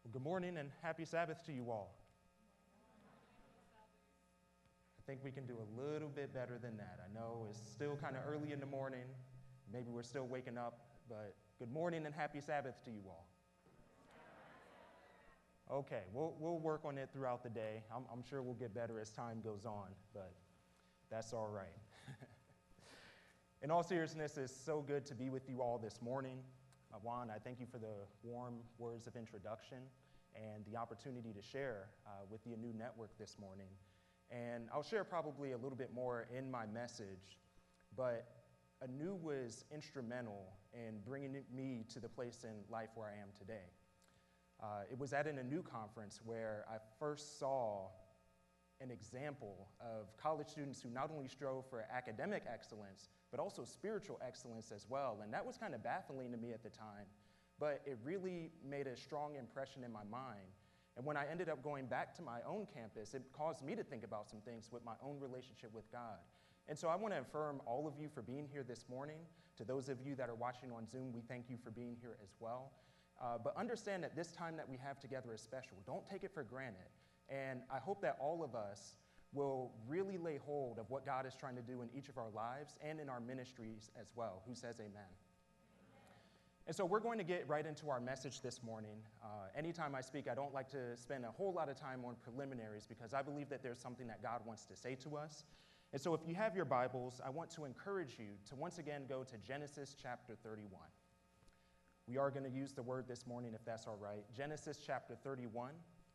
Well, good morning and happy Sabbath to you all. I think we can do a little bit better than that. I know it's still kind of early in the morning. Maybe we're still waking up, but good morning and happy Sabbath to you all. Okay, we'll work on it throughout the day. I'm sure we'll get better as time goes on, but that's all right. In all seriousness, it's so good to be with you all this morning. Juan, I thank you for the warm words of introduction and the opportunity to share with the Anew Network this morning. And I'll share probably a little bit more in my message, but Anew was instrumental in bringing me to the place in life where I am today. It was at an Anew conference where I first saw an example of college students who not only strove for academic excellence, but also spiritual excellence as well. And that was kind of baffling to me at the time, but it really made a strong impression in my mind. And when I ended up going back to my own campus, it caused me to think about some things with my own relationship with God. And so I want to affirm all of you for being here this morning. To those of you that are watching on Zoom, we thank you for being here as well. But understand that this time that we have together is special. Don't take it for granted. And I hope that all of us will really lay hold of what God is trying to do in each of our lives and in our ministries as well. Who says amen? And so we're going to get right into our message this morning. Anytime I speak, I don't like to spend a whole lot of time on preliminaries because I believe that there's something that God wants to say to us. And so if you have your Bibles, I want to encourage you to once again go to Genesis chapter 31. We are going to use the word this morning, if that's all right. Genesis chapter 31.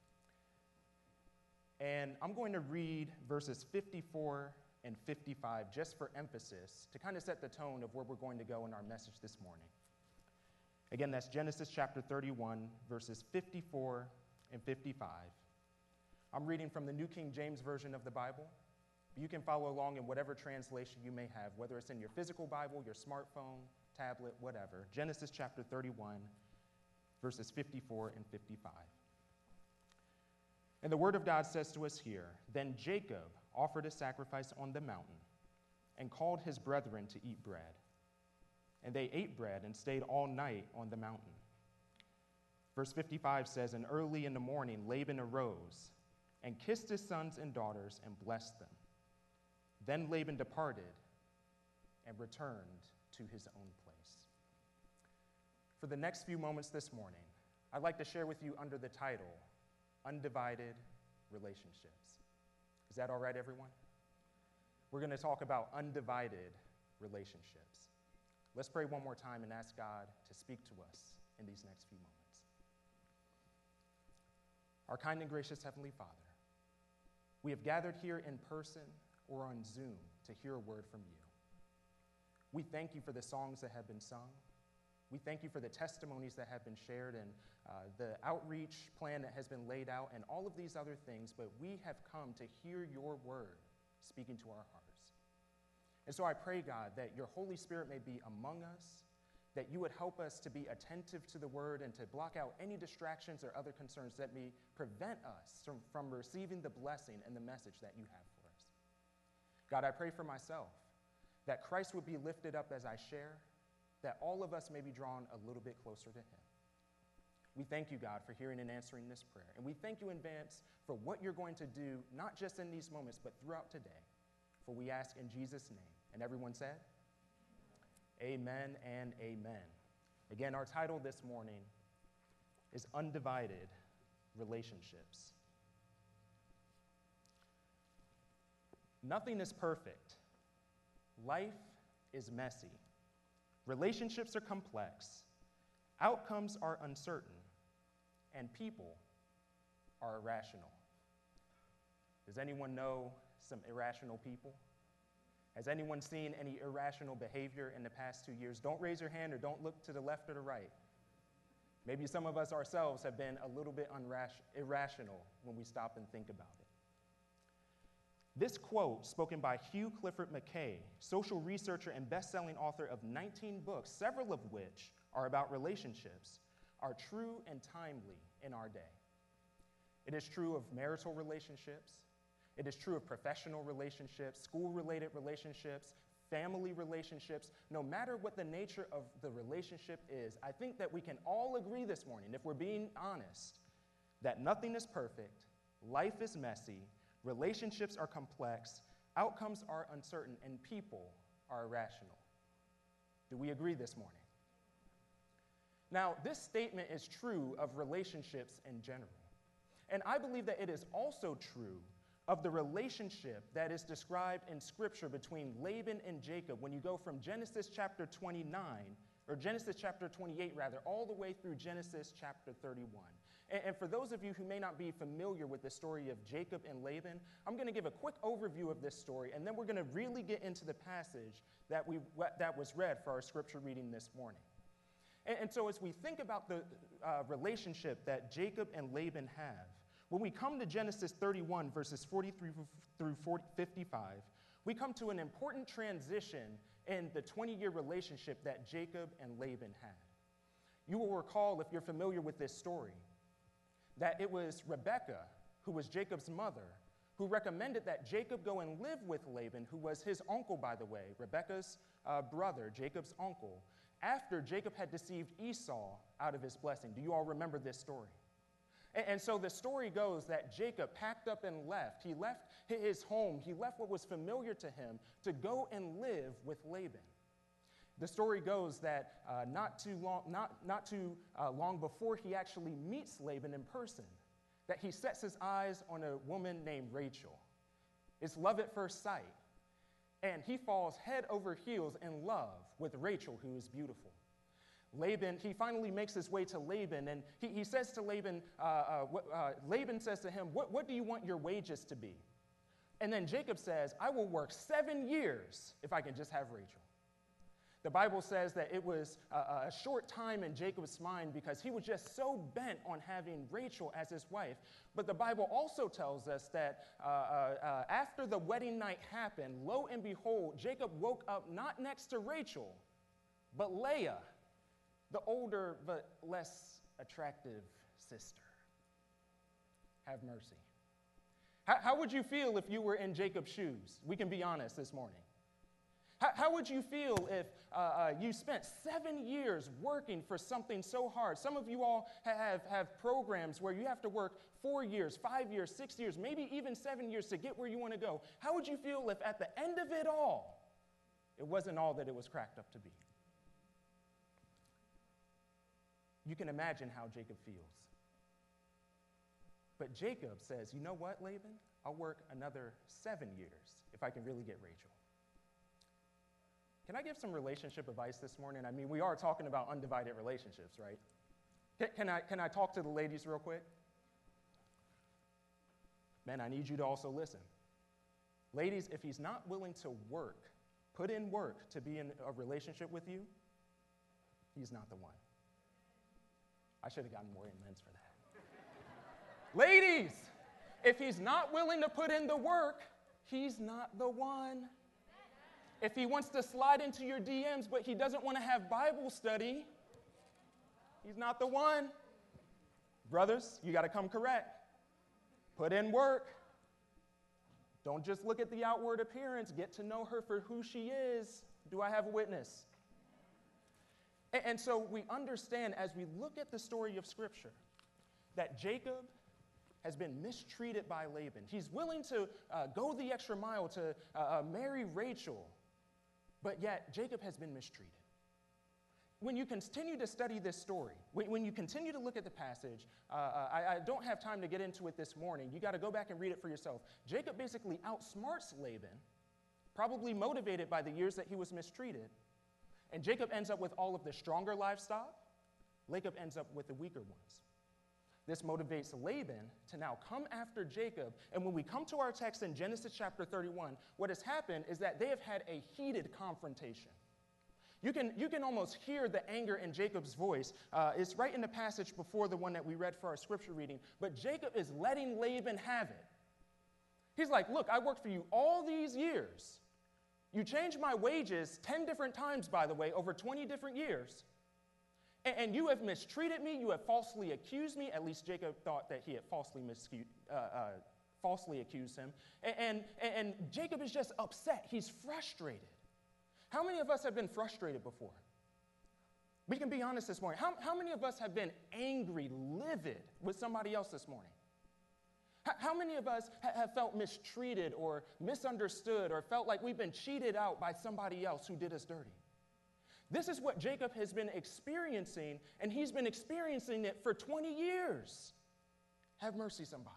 And I'm going to read verses 54 and 55 just for emphasis to kind of set the tone of where we're going to go in our message this morning. Again, that's Genesis chapter 31, verses 54 and 55. I'm reading from the New King James Version of the Bible. You can follow along in whatever translation you may have, whether it's in your physical Bible, your smartphone, tablet, whatever. Genesis chapter 31, verses 54 and 55. And the word of God says to us here, "Then Jacob offered a sacrifice on the mountain and called his brethren to eat bread. And they ate bread and stayed all night on the mountain." Verse 55 says, "And early in the morning Laban arose and kissed his sons and daughters and blessed them. Then Laban departed and returned to his own place." For the next few moments this morning, I'd like to share with you under the title, Undivided Relationships. Is that all right, everyone? We're going to talk about undivided relationships. Let's pray one more time and ask God to speak to us in these next few moments. Our kind and gracious Heavenly Father, we have gathered here in person or on Zoom to hear a word from you. We thank you for the songs that have been sung. We thank you for the testimonies that have been shared and the outreach plan that has been laid out and all of these other things, but we have come to hear your word speaking to our hearts. And so I pray, God, that your Holy Spirit may be among us, that you would help us to be attentive to the word and to block out any distractions or other concerns that may prevent us from receiving the blessing and the message that you have for us. God, I pray for myself, that Christ would be lifted up as I share, that all of us may be drawn a little bit closer to him. We thank you, God, for hearing and answering this prayer. And we thank you in advance for what you're going to do, not just in these moments, but throughout today. For we ask in Jesus' name. And everyone said, amen and amen. Again, our title this morning is Undivided Relationships. Nothing is perfect. Life is messy. Relationships are complex. Outcomes are uncertain. And people are irrational. Does anyone know some irrational people? Has anyone seen any irrational behavior in the past 2 years? Don't raise your hand or don't look to the left or the right. Maybe some of us ourselves have been a little bit irrational when we stop and think about it. This quote, spoken by Hugh Clifford McKay, social researcher and best-selling author of 19 books, several of which are about relationships, are true and timely in our day. It is true of marital relationships. It is true of professional relationships, school-related relationships, family relationships. No matter what the nature of the relationship is, I think that we can all agree this morning, if we're being honest, that nothing is perfect, life is messy, relationships are complex, outcomes are uncertain, and people are irrational. Do we agree this morning? Now, this statement is true of relationships in general. And I believe that it is also true of the relationship that is described in Scripture between Laban and Jacob when you go from Genesis chapter 29, or Genesis chapter 28 rather, all the way through Genesis chapter 31. And for those of you who may not be familiar with the story of Jacob and Laban, I'm going to give a quick overview of this story, and then we're going to really get into the passage that was read for our Scripture reading this morning. And so as we think about the relationship that Jacob and Laban have, when we come to Genesis 31, verses 43 through 55, we come to an important transition in the 20-year relationship that Jacob and Laban had. You will recall, if you're familiar with this story, that it was Rebekah, who was Jacob's mother, who recommended that Jacob go and live with Laban, who was his uncle, by the way, Rebekah's brother, Jacob's uncle, after Jacob had deceived Esau out of his blessing. Do you all remember this story? And so the story goes that Jacob packed up and left. He left his home. He left what was familiar to him to go and live with Laban. The story goes that not too long before he actually meets Laban in person, that he sets his eyes on a woman named Rachel. It's love at first sight. And he falls head over heels in love with Rachel, who is beautiful. Laban, he finally makes his way to Laban, and he says to Laban, Laban says to him, what do you want your wages to be? And then Jacob says, I will work 7 years if I can just have Rachel. The Bible says that it was a short time in Jacob's mind because he was just so bent on having Rachel as his wife. But the Bible also tells us that after the wedding night happened, lo and behold, Jacob woke up not next to Rachel, but Leah, the older but less attractive sister. Have mercy. How would you feel if you were in Jacob's shoes? We can be honest this morning. How would you feel if you spent 7 years working for something so hard? Some of you all have programs where you have to work 4 years, 5 years, 6 years, maybe even 7 years to get where you want to go. How would you feel if at the end of it all, it wasn't all that it was cracked up to be? You can imagine how Jacob feels. But Jacob says, you know what, Laban? I'll work another 7 years if I can really get Rachel. Can I give some relationship advice this morning? I mean, we are talking about undivided relationships, right? Can I talk to the ladies real quick? Men, I need you to also listen. Ladies, if he's not willing to work, put in work to be in a relationship with you, he's not the one. I should have gotten more amens for that. Ladies, if he's not willing to put in the work, he's not the one. If he wants to slide into your DMs, but he doesn't want to have Bible study, he's not the one. Brothers, you got to come correct. Put in work. Don't just look at the outward appearance. Get to know her for who she is. Do I have a witness? And so we understand as we look at the story of Scripture that Jacob has been mistreated by Laban. He's willing to go the extra mile to marry Rachel, but yet Jacob has been mistreated. When you continue to study this story, when you continue to look at the passage, I don't have time to get into it this morning. You got to go back and read it for yourself. Jacob basically outsmarts Laban, probably motivated by the years that he was mistreated. And Jacob ends up with all of the stronger livestock. Laban ends up with the weaker ones. This motivates Laban to now come after Jacob. And when we come to our text in Genesis chapter 31, what has happened is that they have had a heated confrontation. You can almost hear the anger in Jacob's voice. It's right in the passage before the one that we read for our scripture reading. But Jacob is letting Laban have it. He's like, look, I worked for you all these years. You changed my wages 10 different times, by the way, over 20 different years. And you have mistreated me. You have falsely accused me. At least Jacob thought that he had falsely accused him. And Jacob is just upset. He's frustrated. How many of us have been frustrated before? We can be honest this morning. How many of us have been angry, livid with somebody else this morning? How many of us have felt mistreated or misunderstood or felt like we've been cheated out by somebody else who did us dirty? This is what Jacob has been experiencing, and he's been experiencing it for 20 years. Have mercy, somebody.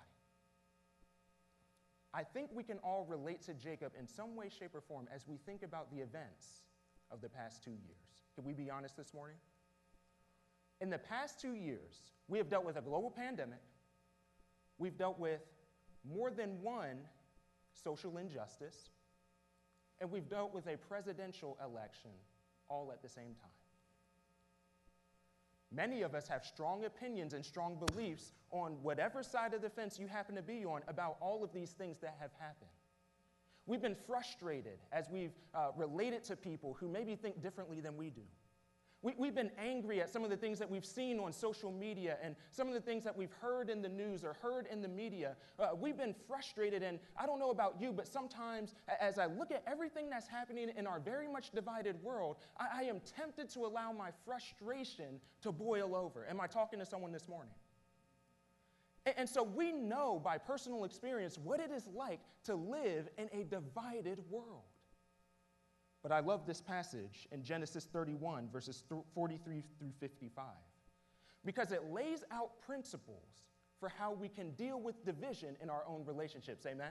I think we can all relate to Jacob in some way, shape, or form as we think about the events of the past 2 years. Can we be honest this morning? In the past 2 years, we have dealt with a global pandemic. We've dealt with more than one social injustice, and we've dealt with a presidential election all at the same time. Many of us have strong opinions and strong beliefs on whatever side of the fence you happen to be on about all of these things that have happened. We've been frustrated as we've related to people who maybe think differently than we do. We've been angry at some of the things that we've seen on social media and some of the things that we've heard in the news or heard in the media. We've been frustrated, and I don't know about you, but sometimes as I look at everything that's happening in our very much divided world, I am tempted to allow my frustration to boil over. Am I talking to someone this morning? And so we know by personal experience what it is like to live in a divided world. But I love this passage in Genesis 31, verses 43 through 55, because it lays out principles for how we can deal with division in our own relationships. Amen?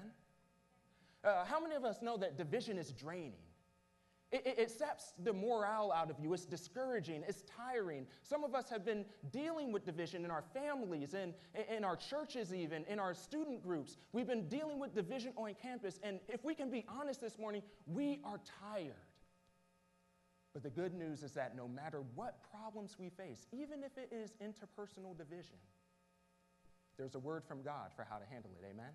How many of us know that division is draining? It saps the morale out of you. It's discouraging. It's tiring. Some of us have been dealing with division in our families, in our churches even, in our student groups. We've been dealing with division on campus, and if we can be honest this morning, we are tired. But the good news is that no matter what problems we face, even if it is interpersonal division, there's a word from God for how to handle it. Amen?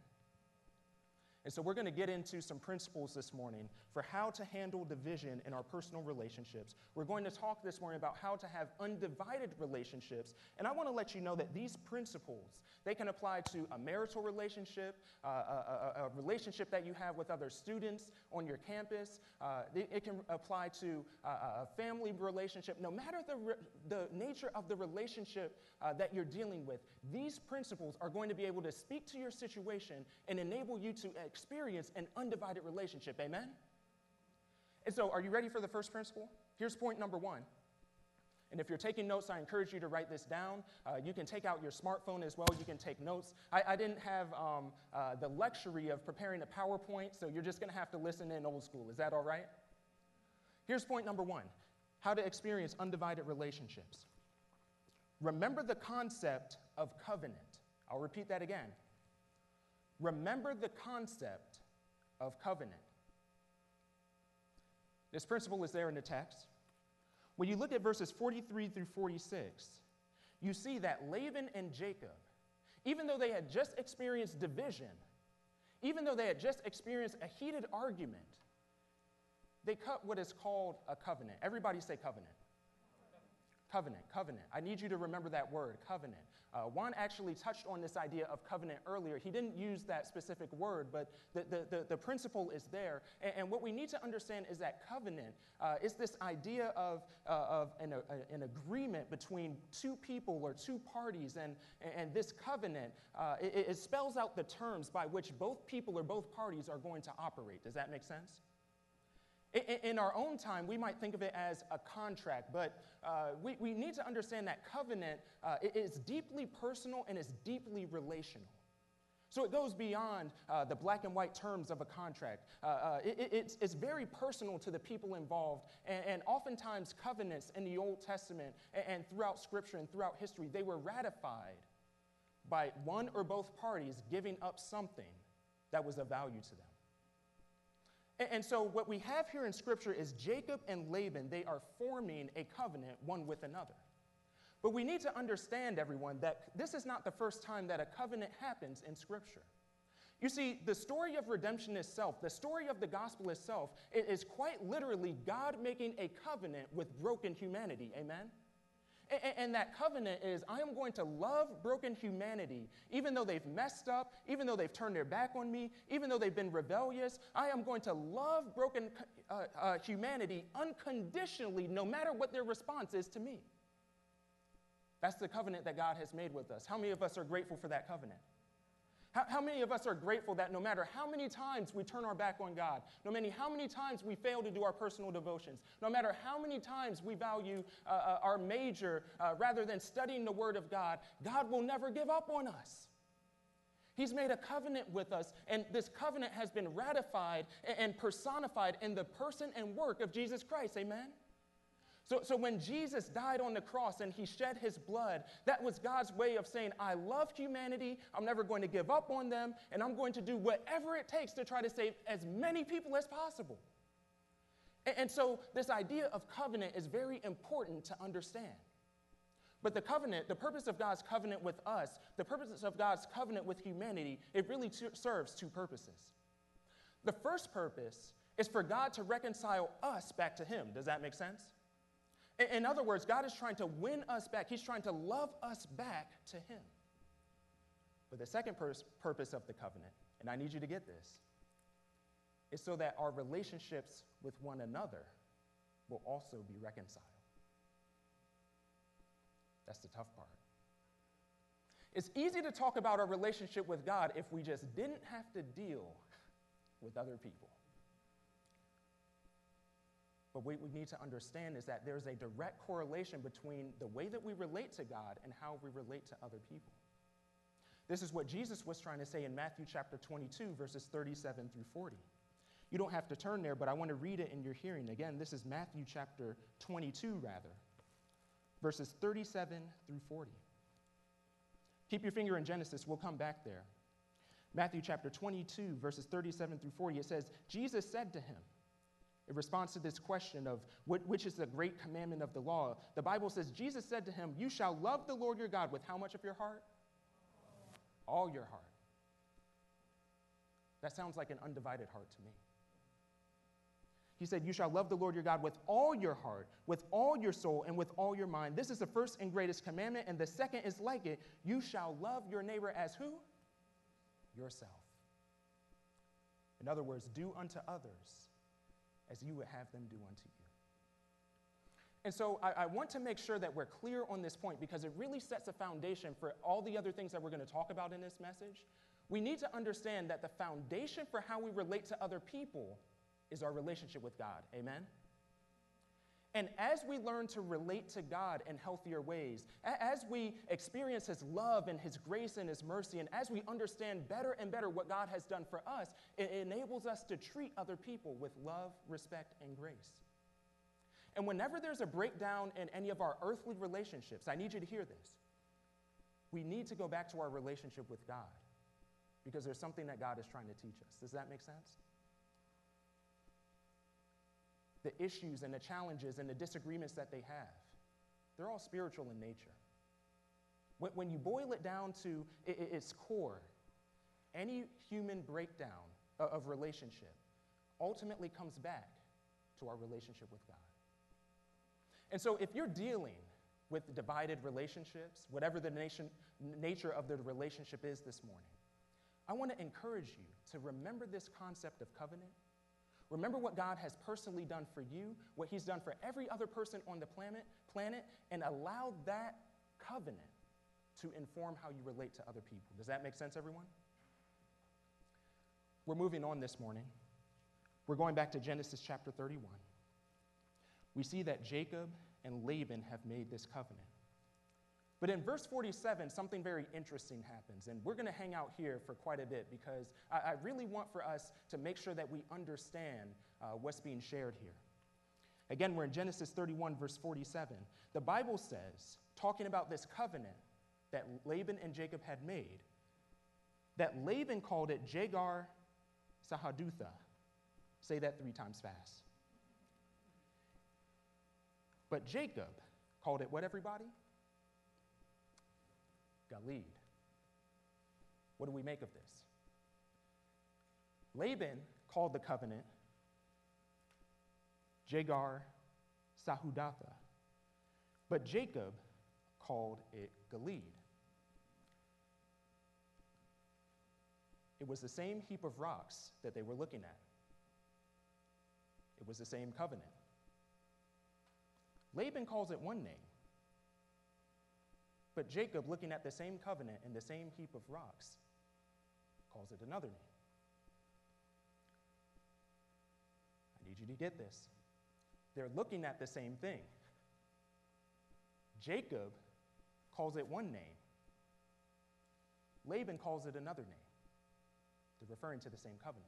And so we're going to get into some principles this morning for how to handle division in our personal relationships. We're going to talk this morning about how to have undivided relationships. And I want to let you know that these principles, they can apply to a marital relationship, a relationship that you have with other students on your campus. It can apply to a family relationship. No matter the nature of the relationship that you're dealing with, these principles are going to be able to speak to your situation and enable you to experience an undivided relationship. Amen? And so, are you ready for the first principle? Here's point number one. And if you're taking notes, I encourage you to write this down. You can take out your smartphone as well. You can take notes. I didn't have the luxury of preparing a PowerPoint, so you're just going to have to listen in old school. Is that all right? Here's point number one, how to experience undivided relationships. Remember the concept of covenant. I'll repeat that again. Remember the concept of covenant. This principle is there in the text. When you look at verses 43 through 46, you see that Laban and Jacob, even though they had just experienced division, even though they had just experienced a heated argument, they cut what is called a covenant. Everybody say covenant. Covenant, covenant. I need you to remember that word, covenant. Juan actually touched on this idea of covenant earlier. He didn't use that specific word, but the principle is there. And what we need to understand is that covenant is this idea of an agreement between two people or two parties. And this covenant, it spells out the terms by which both people or both parties are going to operate. Does that make sense? In our own time, we might think of it as a contract, but we need to understand that covenant is deeply personal and is deeply relational. So it goes beyond the black and white terms of a contract. It's very personal to the people involved, and oftentimes covenants in the Old Testament and throughout Scripture and throughout history, they were ratified by one or both parties giving up something that was of value to them. And so what we have here in Scripture is Jacob and Laban, they are forming a covenant one with another. But we need to understand, everyone, that this is not the first time that a covenant happens in Scripture. You see, the story of redemption itself, the story of the gospel itself, it is quite literally God making a covenant with broken humanity. Amen? And that covenant is, I am going to love broken humanity, even though they've messed up, even though they've turned their back on me, even though they've been rebellious. I am going to love broken humanity unconditionally, no matter what their response is to me. That's the covenant that God has made with us. How many of us are grateful for that covenant? How many of us are grateful that no matter how many times we turn our back on God, no matter how many times we fail to do our personal devotions, no matter how many times we value our major rather than studying the Word of God, God will never give up on us. He's made a covenant with us, and this covenant has been ratified and personified in the person and work of Jesus Christ. Amen? So when Jesus died on the cross and he shed his blood, that was God's way of saying, I love humanity, I'm never going to give up on them, and I'm going to do whatever it takes to try to save as many people as possible. And so this idea of covenant is very important to understand. But the covenant, the purpose of God's covenant with us, the purpose of God's covenant with humanity, it really serves two purposes. The first purpose is for God to reconcile us back to him. Does that make sense? In other words, God is trying to win us back. He's trying to love us back to him. But the second purpose of the covenant, and I need you to get this, is so that our relationships with one another will also be reconciled. That's the tough part. It's easy to talk about our relationship with God if we just didn't have to deal with other people. But what we need to understand is that there's a direct correlation between the way that we relate to God and how we relate to other people. This is what Jesus was trying to say in Matthew chapter 22, verses 37 through 40. You don't have to turn there, but I want to read it in your hearing. Again, this is Matthew chapter 22, verses 37 through 40. Keep your finger in Genesis. We'll come back there. Matthew chapter 22, verses 37 through 40, it says, Jesus said to him, in response to this question of which is the great commandment of the law, the Bible says, Jesus said to him, you shall love the Lord your God with how much of your heart? All your heart. That sounds like an undivided heart to me. He said, you shall love the Lord your God with all your heart, with all your soul, and with all your mind. This is the first and greatest commandment, and the second is like it. You shall love your neighbor as who? Yourself. In other words, do unto others as you would have them do unto you. And so I want to make sure that we're clear on this point because it really sets a foundation for all the other things that we're going to talk about in this message. We need to understand that the foundation for how we relate to other people is our relationship with God. Amen? And as we learn to relate to God in healthier ways, as we experience his love and his grace and his mercy, and as we understand better and better what God has done for us, it enables us to treat other people with love, respect, and grace. And whenever there's a breakdown in any of our earthly relationships, I need you to hear this. We need to go back to our relationship with God because there's something that God is trying to teach us. Does that make sense? The issues and the challenges and the disagreements that they have, they're all spiritual in nature. When you boil it down to its core, any human breakdown of relationship ultimately comes back to our relationship with God. And so if you're dealing with divided relationships, whatever the nature of the relationship is this morning, I want to encourage you to remember this concept of covenant. Remember what God has personally done for you, what he's done for every other person on the planet, and allow that covenant to inform how you relate to other people. Does that make sense, everyone? We're moving on this morning. We're going back to Genesis chapter 31. We see that Jacob and Laban have made this covenant. But in verse 47, something very interesting happens, and we're going to hang out here for quite a bit because I really want for us to make sure that we understand what's being shared here. Again, we're in Genesis 31, verse 47. The Bible says, talking about this covenant that Laban and Jacob had made, that Laban called it Jegar Sahadutha. Say that 3 times fast. But Jacob called it what, everybody? Galeed. What do we make of this? Laban called the covenant Jegar Sahudatha, but Jacob called it Galeed. It was the same heap of rocks that they were looking at. It was the same covenant. Laban calls it one name, but Jacob, looking at the same covenant in the same heap of rocks, calls it another name. I need you to get this. They're looking at the same thing. Jacob calls it one name. Laban calls it another name. They're referring to the same covenant.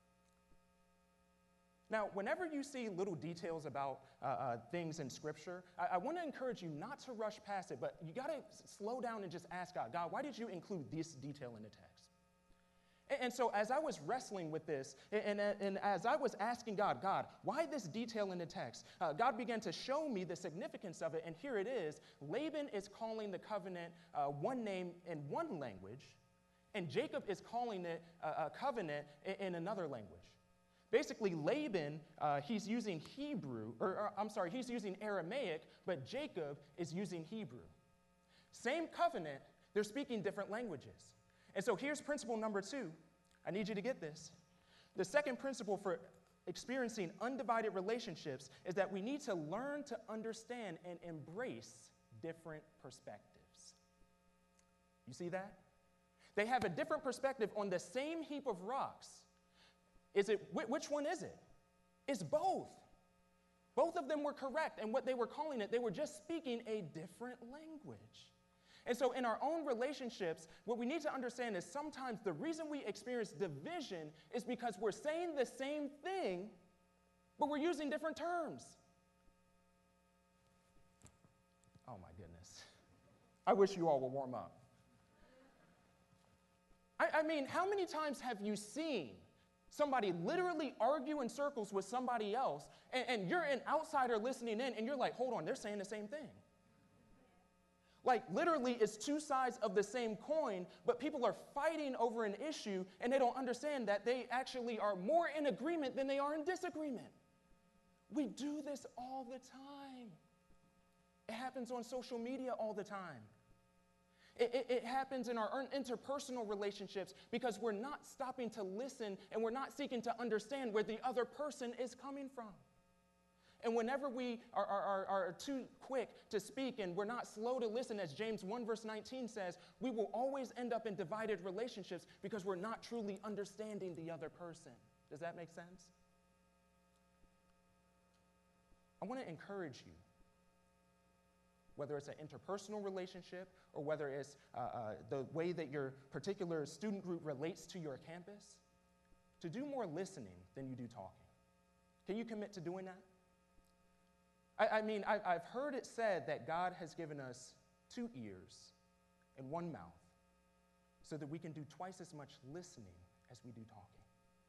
Now, whenever you see little details about things in Scripture, I want to encourage you not to rush past it, but you got to slow down and just ask God, God, why did you include this detail in the text? And so as I was wrestling with this, and as I was asking God, why this detail in the text? God began to show me the significance of it, and here it is. Laban is calling the covenant one name in one language, and Jacob is calling it a covenant in another language. Basically, Laban, he's using he's using Aramaic, but Jacob is using Hebrew. Same covenant, they're speaking different languages. And so here's principle number 2. I need you to get this. The second principle for experiencing undivided relationships is that we need to learn to understand and embrace different perspectives. You see that? They have a different perspective on the same heap of rocks. Which one is it? It's both. Both of them were correct, and what they were calling it, they were just speaking a different language. And so in our own relationships, what we need to understand is sometimes the reason we experience division is because we're saying the same thing, but we're using different terms. Oh my goodness. I wish you all would warm up. I mean, how many times have you seen somebody literally argue in circles with somebody else, and you're an outsider listening in, and you're like, hold on, they're saying the same thing. Like, literally, it's two sides of the same coin, but people are fighting over an issue, and they don't understand that they actually are more in agreement than they are in disagreement. We do this all the time. It happens on social media all the time. It happens in our interpersonal relationships because we're not stopping to listen and we're not seeking to understand where the other person is coming from. And whenever we are too quick to speak and we're not slow to listen, as James 1 verse 19 says, we will always end up in divided relationships because we're not truly understanding the other person. Does that make sense? I want to encourage you, whether it's an interpersonal relationship or whether it's the way that your particular student group relates to your campus, to do more listening than you do talking. Can you commit to doing that? I mean, I've heard it said that God has given us 2 ears and 1 mouth so that we can do twice as much listening as we do talking.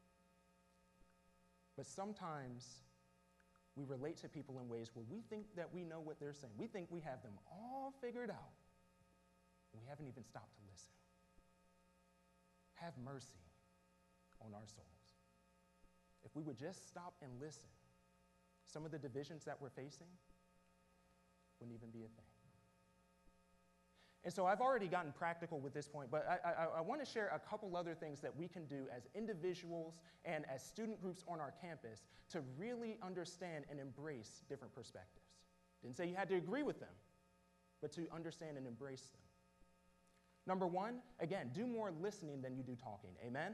But sometimes we relate to people in ways where we think that we know what they're saying. We think we have them all figured out. We haven't even stopped to listen. Have mercy on our souls. If we would just stop and listen, some of the divisions that we're facing wouldn't even be a thing. And so I've already gotten practical with this point, but I want to share a couple other things that we can do as individuals and as student groups on our campus to really understand and embrace different perspectives. Didn't say you had to agree with them, but to understand and embrace them. Number 1, again, do more listening than you do talking. Amen?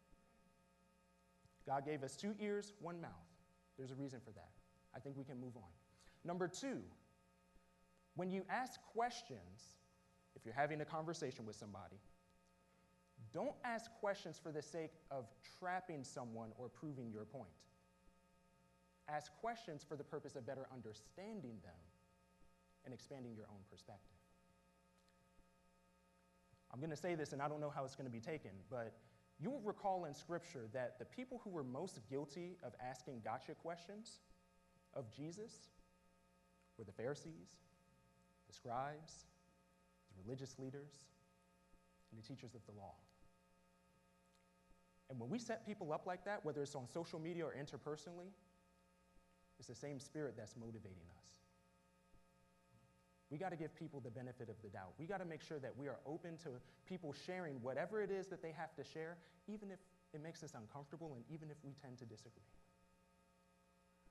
God gave us 2 ears, 1 mouth. There's a reason for that. I think we can move on. Number 2, when you ask questions, if you're having a conversation with somebody, don't ask questions for the sake of trapping someone or proving your point. Ask questions for the purpose of better understanding them and expanding your own perspective. I'm going to say this, and I don't know how it's going to be taken, but you will recall in Scripture that the people who were most guilty of asking gotcha questions of Jesus were the Pharisees, the scribes, the religious leaders, and the teachers of the law. And when we set people up like that, whether it's on social media or interpersonally, it's the same spirit that's motivating us. We got to give people the benefit of the doubt. We got to make sure that we are open to people sharing whatever it is that they have to share, even if it makes us uncomfortable and even if we tend to disagree.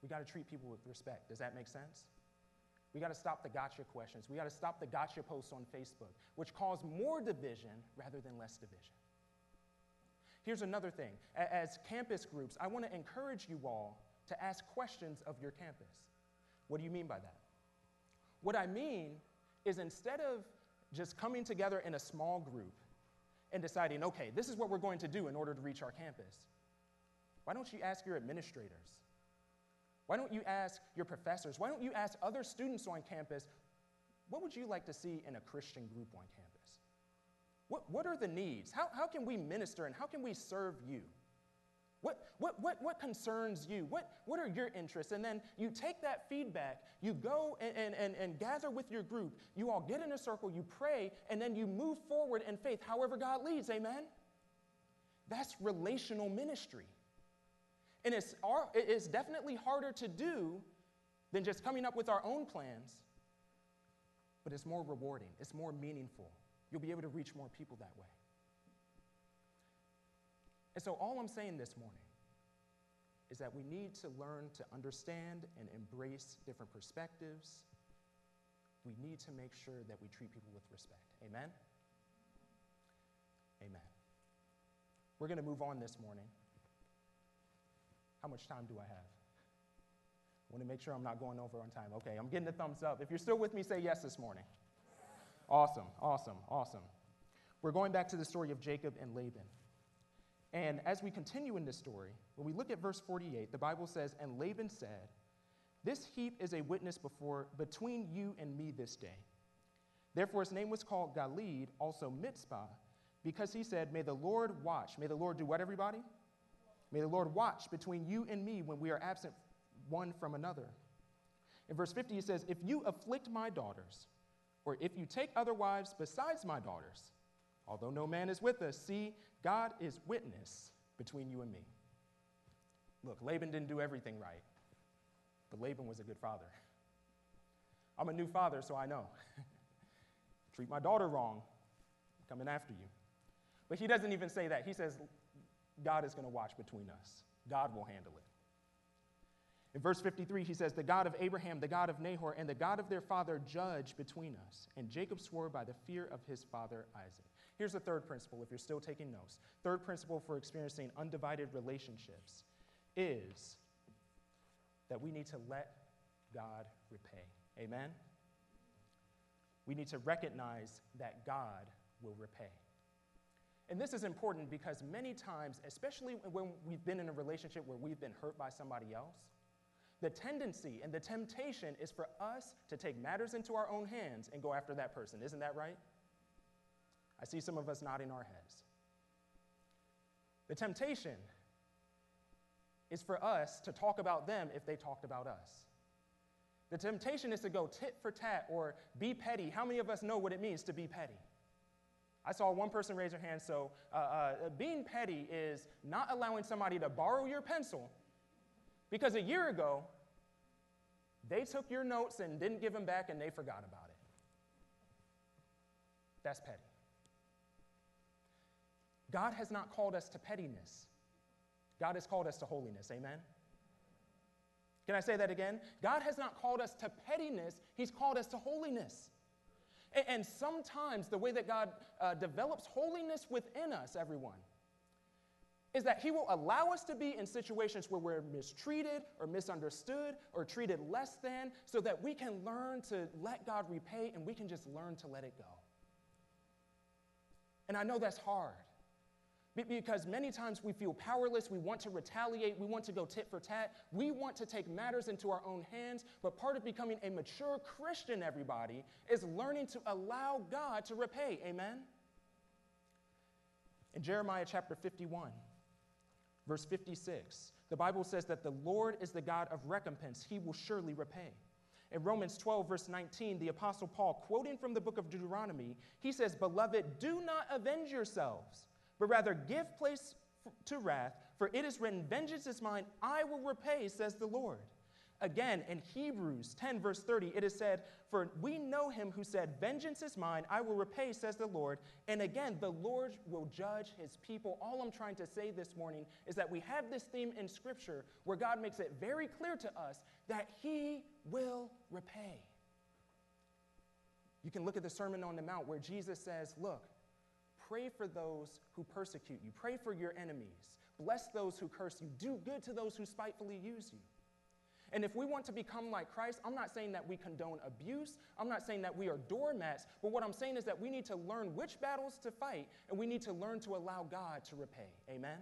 We got to treat people with respect. Does that make sense? We got to stop the gotcha questions. We got to stop the gotcha posts on Facebook, which cause more division rather than less division. Here's another thing. As campus groups, I want to encourage you all to ask questions of your campus. What do you mean by that? What I mean is instead of just coming together in a small group and deciding, okay, this is what we're going to do in order to reach our campus, why don't you ask your administrators? Why don't you ask your professors? Why don't you ask other students on campus, what would you like to see in a Christian group on campus? What are the needs? How can we minister and how can we serve you? What concerns you? What are your interests? And then you take that feedback, you go and gather with your group, you all get in a circle, you pray, and then you move forward in faith, however God leads, amen? That's relational ministry. And it's definitely harder to do than just coming up with our own plans, but it's more rewarding, it's more meaningful. You'll be able to reach more people that way. And so all I'm saying this morning is that we need to learn to understand and embrace different perspectives. We need to make sure that we treat people with respect. Amen? Amen. We're going to move on this morning. How much time do I have? I want to make sure I'm not going over on time. Okay, I'm getting a thumbs up. If you're still with me, say yes this morning. Awesome, awesome, awesome. We're going back to the story of Jacob and Laban. And as we continue in this story, when we look at verse 48, the Bible says, "And Laban said, 'This heap is a witness between you and me this day.' Therefore his name was called Galeed, also Mitzpah, because he said, 'May the Lord watch.'" May the Lord do what, everybody? "May the Lord watch between you and me when we are absent one from another." In verse 50, he says, "If you afflict my daughters, or if you take other wives besides my daughters, although no man is with us, see, God is witness between you and me." Look, Laban didn't do everything right, but Laban was a good father. I'm a new father, so I know. Treat my daughter wrong, I'm coming after you. But he doesn't even say that. He says, God is going to watch between us. God will handle it. In verse 53, he says, "The God of Abraham, the God of Nahor, and the God of their father judge between us." And Jacob swore by the fear of his father Isaac. Here's the third principle, if you're still taking notes. Third principle for experiencing undivided relationships is that we need to let God repay. Amen? We need to recognize that God will repay. And this is important because many times, especially when we've been in a relationship where we've been hurt by somebody else, the tendency and the temptation is for us to take matters into our own hands and go after that person. Isn't that right? I see some of us nodding our heads. The temptation is for us to talk about them if they talked about us. The temptation is to go tit for tat or be petty. How many of us know what it means to be petty? I saw one person raise their hand. So being petty is not allowing somebody to borrow your pencil because a year ago, they took your notes and didn't give them back and they forgot about it. That's petty. God has not called us to pettiness. God has called us to holiness. Amen? Can I say that again? God has not called us to pettiness. He's called us to holiness. And sometimes the way that God develops holiness within us, everyone, is that he will allow us to be in situations where we're mistreated or misunderstood or treated less than so that we can learn to let God repay and we can just learn to let it go. And I know that's hard because many times we feel powerless, we want to retaliate, we want to go tit for tat, we want to take matters into our own hands, but part of becoming a mature Christian, everybody, is learning to allow God to repay. Amen? In Jeremiah chapter 51, verse 56, the Bible says that the Lord is the God of recompense. He will surely repay. In Romans 12, verse 19, the Apostle Paul, quoting from the book of Deuteronomy, he says, "Beloved, do not avenge yourselves, but rather give place to wrath, for it is written, 'Vengeance is mine, I will repay,' says the Lord." Again, in Hebrews 10, verse 30, it is said, "For we know him who said, 'Vengeance is mine, I will repay,' says the Lord." And again, the Lord will judge his people. All I'm trying to say this morning is that we have this theme in Scripture where God makes it very clear to us that he will repay. You can look at the Sermon on the Mount where Jesus says, look, pray for those who persecute you. Pray for your enemies. Bless those who curse you. Do good to those who spitefully use you. And if we want to become like Christ, I'm not saying that we condone abuse. I'm not saying that we are doormats. But what I'm saying is that we need to learn which battles to fight, and we need to learn to allow God to repay. Amen?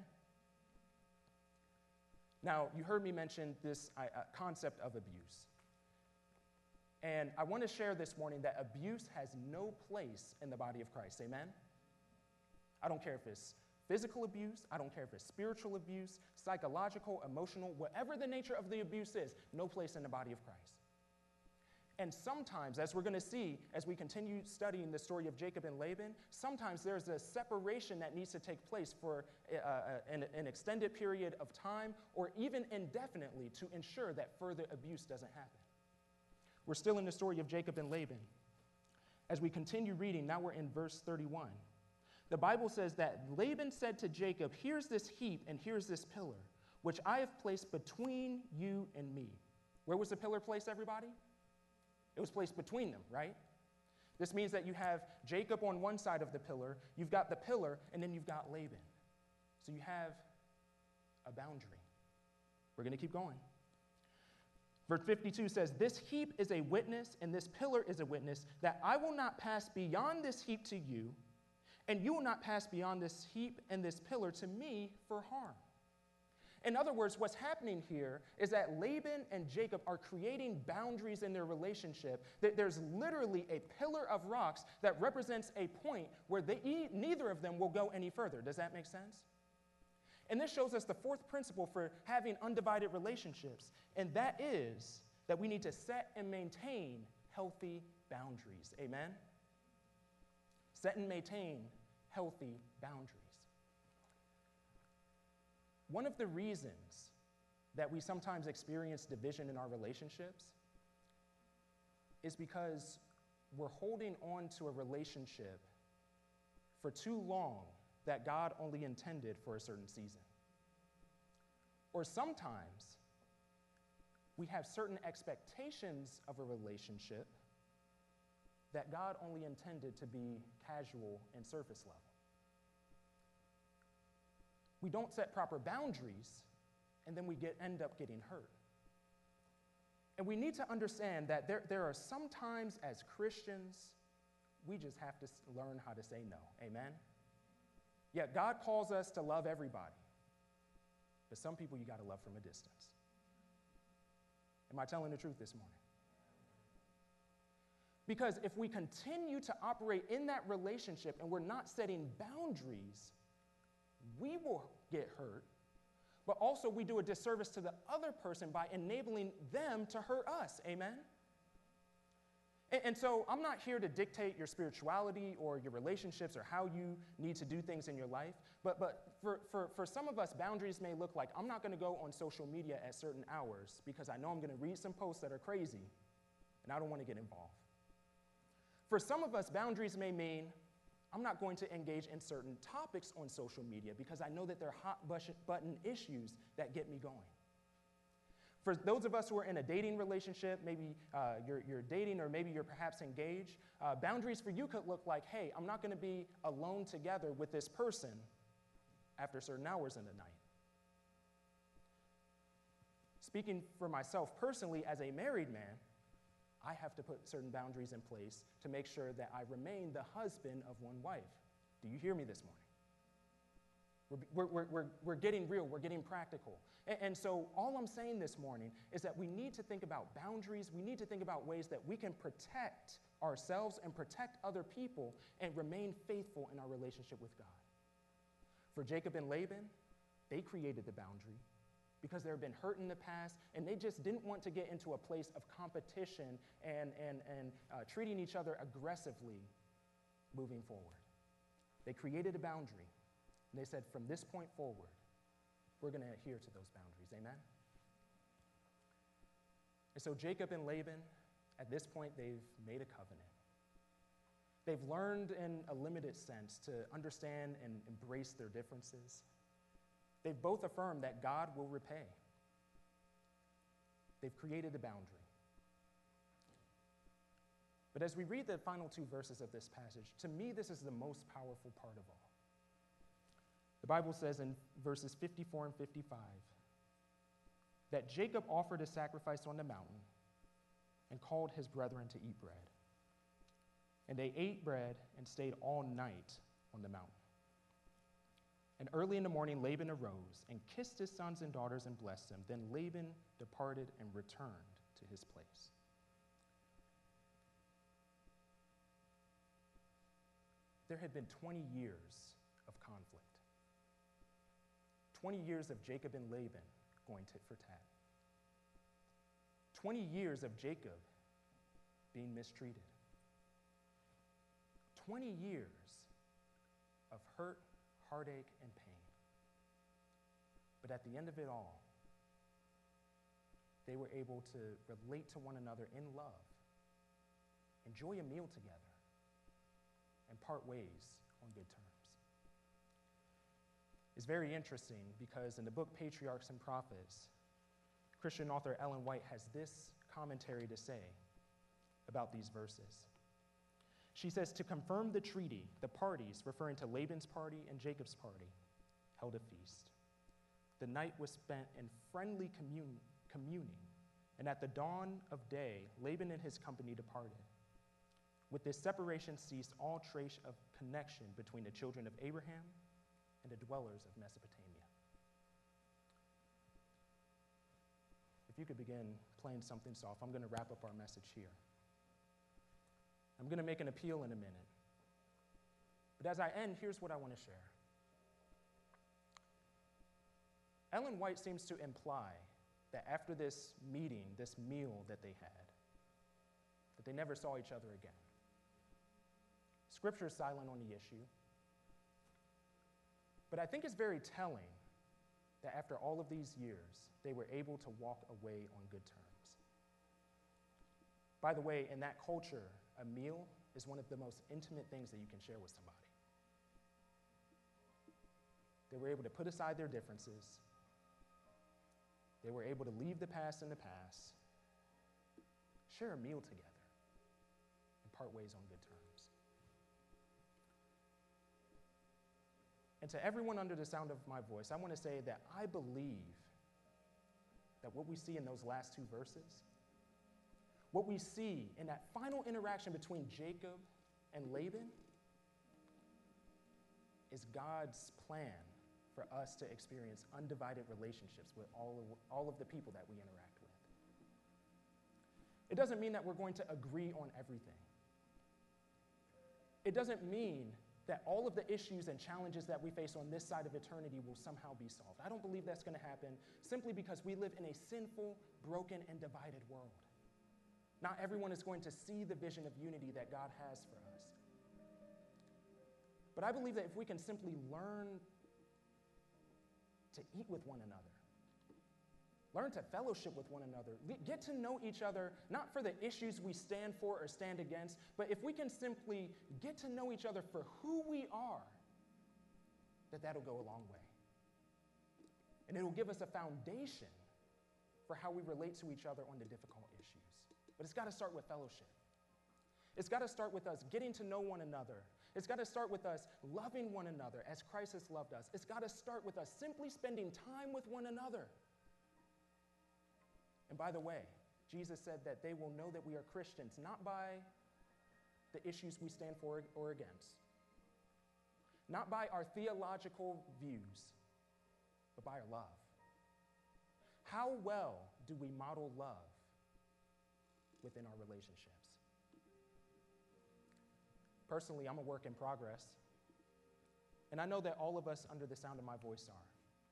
Now, you heard me mention this concept of abuse. And I want to share this morning that abuse has no place in the body of Christ. Amen? I don't care if it's physical abuse, I don't care if it's spiritual abuse, psychological, emotional, whatever the nature of the abuse is, no place in the body of Christ. And sometimes, as we're going to see as we continue studying the story of Jacob and Laban, sometimes there's a separation that needs to take place for an extended period of time or even indefinitely to ensure that further abuse doesn't happen. We're still in the story of Jacob and Laban. As we continue reading, now we're in verse 31. The Bible says that Laban said to Jacob, "Here's this heap and here's this pillar, which I have placed between you and me." Where was the pillar placed, everybody? It was placed between them, right? This means that you have Jacob on one side of the pillar, you've got the pillar, and then you've got Laban. So you have a boundary. We're going to keep going. Verse 52 says, "This heap is a witness, and this pillar is a witness, that I will not pass beyond this heap to you, and you will not pass beyond this heap and this pillar to me for harm." In other words, what's happening here is that Laban and Jacob are creating boundaries in their relationship. There's literally a pillar of rocks that represents a point where neither of them will go any further. Does that make sense? And this shows us the fourth principle for having undivided relationships, and that is that we need to set and maintain healthy boundaries. Amen? Set and maintain healthy boundaries. One of the reasons that we sometimes experience division in our relationships is because we're holding on to a relationship for too long that God only intended for a certain season. Or sometimes we have certain expectations of a relationship that God only intended to be casual and surface level. We don't set proper boundaries, and then we end up getting hurt. And we need to understand that there are some times as Christians, we just have to learn how to say no. Amen? Yeah, God calls us to love everybody, but some people you got to love from a distance. Am I telling the truth this morning? Because if we continue to operate in that relationship and we're not setting boundaries, we will get hurt, but also we do a disservice to the other person by enabling them to hurt us. Amen? And so I'm not here to dictate your spirituality or your relationships or how you need to do things in your life, but for some of us, boundaries may look like I'm not going to go on social media at certain hours because I know I'm going to read some posts that are crazy, and I don't want to get involved. For some of us, boundaries may mean I'm not going to engage in certain topics on social media because I know that they're hot button issues that get me going. For those of us who are in a dating relationship, maybe you're dating or maybe you're perhaps engaged, boundaries for you could look like, hey, I'm not going to be alone together with this person after certain hours in the night. Speaking for myself personally as a married man, I have to put certain boundaries in place to make sure that I remain the husband of one wife. Do you hear me this morning? We're getting real. We're getting practical. And so all I'm saying this morning is that we need to think about boundaries. We need to think about ways that we can protect ourselves and protect other people and remain faithful in our relationship with God. For Jacob and Laban, they created the boundary because they had been hurt in the past, and they just didn't want to get into a place of competition and treating each other aggressively moving forward. They created a boundary, and they said, from this point forward, we're going to adhere to those boundaries. Amen? And so Jacob and Laban, at this point, they've made a covenant. They've learned in a limited sense to understand and embrace their differences. They've both affirmed that God will repay. They've created a boundary. But as we read the final two verses of this passage, to me, this is the most powerful part of all. The Bible says in verses 54 and 55 that Jacob offered a sacrifice on the mountain and called his brethren to eat bread. And they ate bread and stayed all night on the mountain. And early in the morning, Laban arose and kissed his sons and daughters and blessed them. Then Laban departed and returned to his place. There had been 20 years of conflict. 20 years of Jacob and Laban going tit for tat. 20 years of Jacob being mistreated. 20 years of hurt, heartache, and pain. But at the end of it all, they were able to relate to one another in love, enjoy a meal together, and part ways on good terms. It's very interesting because in the book Patriarchs and Prophets, Christian author Ellen White has this commentary to say about these verses. She says, to confirm the treaty, the parties, referring to Laban's party and Jacob's party, held a feast. The night was spent in friendly communing, and at the dawn of day, Laban and his company departed. With this separation ceased all trace of connection between the children of Abraham and the dwellers of Mesopotamia. If you could begin playing something soft, I'm going to wrap up our message here. I'm going to make an appeal in a minute. But as I end, here's what I want to share. Ellen White seems to imply that after this meeting, this meal that they had, that they never saw each other again. Scripture is silent on the issue. But I think it's very telling that after all of these years, they were able to walk away on good terms. By the way, in that culture, a meal is one of the most intimate things that you can share with somebody. They were able to put aside their differences. They were able to leave the past in the past, share a meal together, and part ways on good terms. And to everyone under the sound of my voice, I want to say that I believe that what we see in those last two verses, what we see in that final interaction between Jacob and Laban, is God's plan for us to experience undivided relationships with all of the people that we interact with. It doesn't mean that we're going to agree on everything. It doesn't mean that all of the issues and challenges that we face on this side of eternity will somehow be solved. I don't believe that's going to happen simply because we live in a sinful, broken, and divided world. Not everyone is going to see the vision of unity that God has for us. But I believe that if we can simply learn to eat with one another, learn to fellowship with one another, get to know each other, not for the issues we stand for or stand against, but if we can simply get to know each other for who we are, that'll go a long way. And it'll give us a foundation for how we relate to each other on the difficult issues. But it's got to start with fellowship. It's got to start with us getting to know one another. It's got to start with us loving one another as Christ has loved us. It's got to start with us simply spending time with one another. And by the way, Jesus said that they will know that we are Christians not by the issues we stand for or against, not by our theological views, but by our love. How well do we model love within our relationships? Personally, I'm a work in progress, and I know that all of us under the sound of my voice are.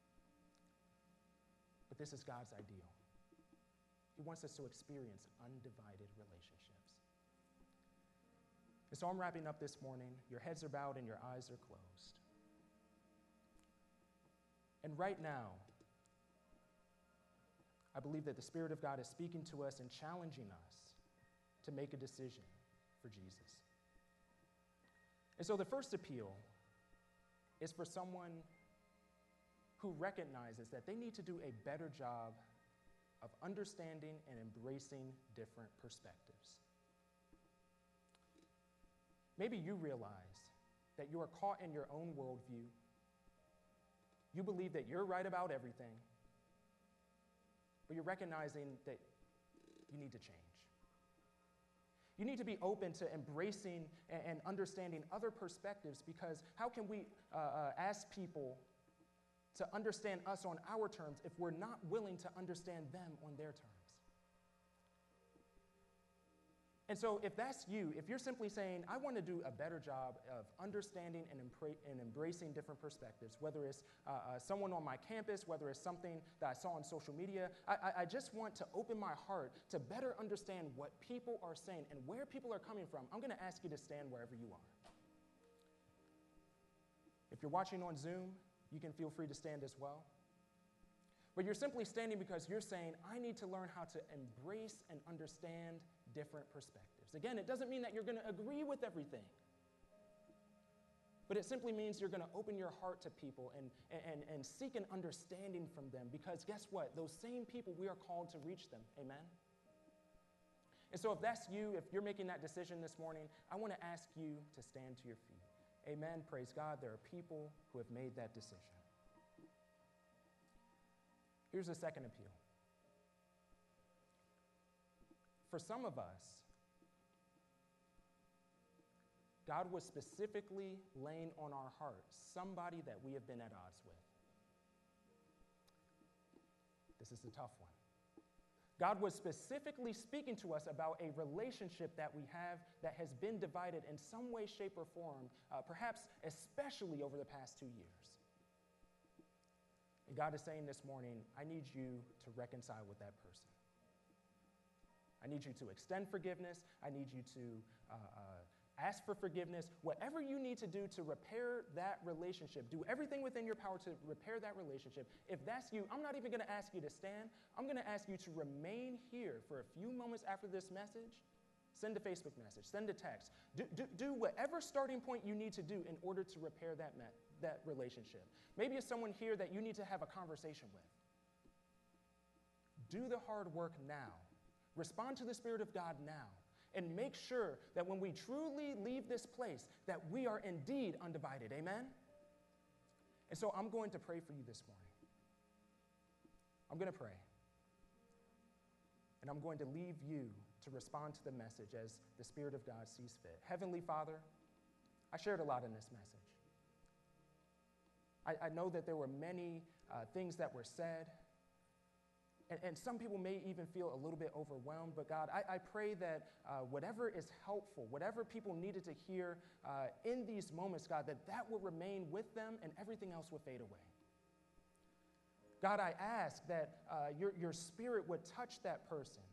But this is God's ideal. He wants us to experience undivided relationships. And so I'm wrapping up this morning. Your heads are bowed and your eyes are closed. And right now, I believe that the Spirit of God is speaking to us and challenging us to make a decision for Jesus. And so the first appeal is for someone who recognizes that they need to do a better job of understanding and embracing different perspectives. Maybe you realize that you are caught in your own worldview. You believe that you're right about everything, but you're recognizing that you need to change. You need to be open to embracing and understanding other perspectives, because how can we ask people to understand us on our terms if we're not willing to understand them on their terms? And so if that's you, if you're simply saying, I want to do a better job of understanding and embracing different perspectives, whether it's someone on my campus, whether it's something that I saw on social media, I just want to open my heart to better understand what people are saying and where people are coming from, I'm going to ask you to stand wherever you are. If you're watching on Zoom, you can feel free to stand as well. But you're simply standing because you're saying, I need to learn how to embrace and understand different perspectives. Again, it doesn't mean that you're going to agree with everything, but it simply means you're going to open your heart to people and seek an understanding from them, because guess what? Those same people, we are called to reach them. Amen? And so if that's you, if you're making that decision this morning, I want to ask you to stand to your feet. Amen. Praise God. There are people who have made that decision. Here's the second appeal. For some of us, God was specifically laying on our hearts somebody that we have been at odds with. This is a tough one. God was specifically speaking to us about a relationship that we have that has been divided in some way, shape, or form, perhaps especially over the past 2 years. And God is saying this morning, I need you to reconcile with that person. I need you to extend forgiveness. I need you to ask for forgiveness. Whatever you need to do to repair that relationship, do everything within your power to repair that relationship. If that's you, I'm not even going to ask you to stand. I'm going to ask you to remain here for a few moments after this message. Send a Facebook message, send a text. Do whatever starting point you need to do in order to repair that relationship. Maybe it's someone here that you need to have a conversation with. Do the hard work now. Respond to the Spirit of God now. And make sure that when we truly leave this place, that we are indeed undivided. Amen? And so I'm going to pray for you this morning. I'm going to pray. And I'm going to leave you to respond to the message as the Spirit of God sees fit. Heavenly Father, I shared a lot in this message. I know that there were many things that were said, and some people may even feel a little bit overwhelmed, but God, I pray that whatever is helpful, whatever people needed to hear in these moments, God, that will remain with them and everything else will fade away. God, I ask that your Spirit would touch that person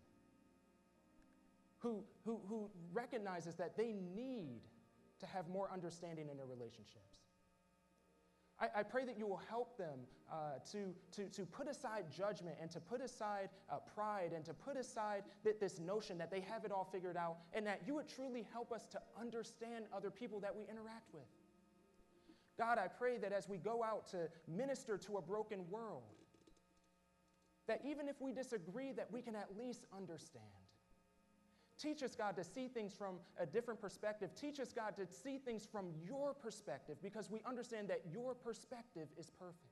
who recognizes that they need to have more understanding in their relationships. I pray that you will help them to put aside judgment and to put aside pride and to put aside this notion that they have it all figured out, and that you would truly help us to understand other people that we interact with. God, I pray that as we go out to minister to a broken world, that even if we disagree, that we can at least understand. Teach us, God, to see things from a different perspective. Teach us, God, to see things from your perspective, because we understand that your perspective is perfect.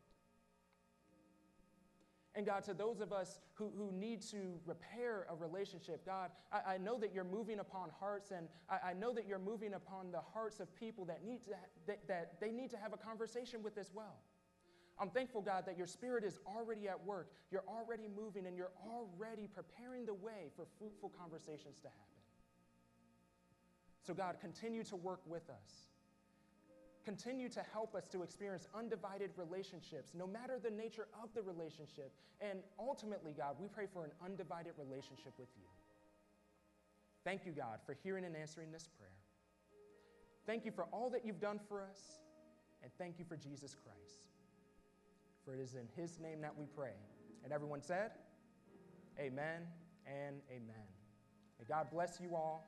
And God, to those of us who need to repair a relationship, God, I know that you're moving upon hearts, and I know that you're moving upon the hearts of people that they need to have a conversation with as well. I'm thankful, God, that your Spirit is already at work. You're already moving, and you're already preparing the way for fruitful conversations to happen. So, God, continue to work with us. Continue to help us to experience undivided relationships, no matter the nature of the relationship. And ultimately, God, we pray for an undivided relationship with you. Thank you, God, for hearing and answering this prayer. Thank you for all that you've done for us, and thank you for Jesus Christ. For it is in his name that we pray. And everyone said, Amen and amen. May God bless you all.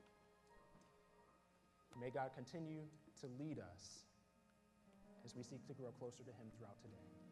May God continue to lead us as we seek to grow closer to him throughout today.